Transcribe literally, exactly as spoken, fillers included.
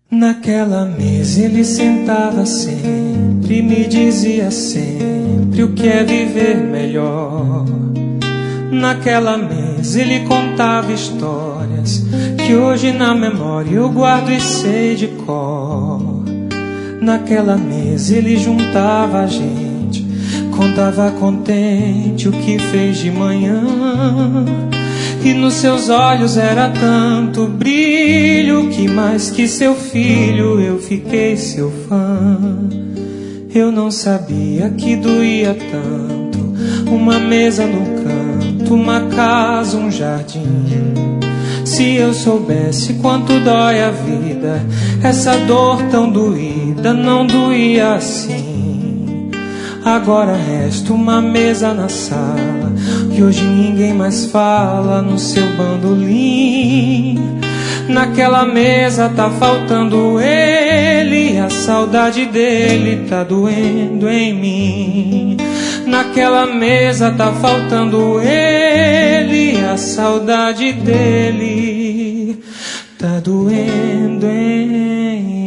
Naquela mesa ele sentava sempre, me dizia sempre o que é viver melhor. Naquela mesa ele contava histórias que hoje na memória eu guardo e sei de cor. Naquela mesa ele juntava a gente, contava contente o que fez de manhã. E nos seus olhos era tanto brilho que mais que seu filho eu fiquei seu fã. Eu não sabia que doía tanto uma mesa no canto, uma casa, um jardim. Se eu soubesse quanto dói a vida, essa dor tão doída não doía assim. Agora resta uma mesa na sala e hoje ninguém mais fala no seu bandolim. Naquela mesa tá faltando ele, a saudade dele tá doendo em mim. Naquela mesa tá faltando ele, a saudade dele tá doendo em mim.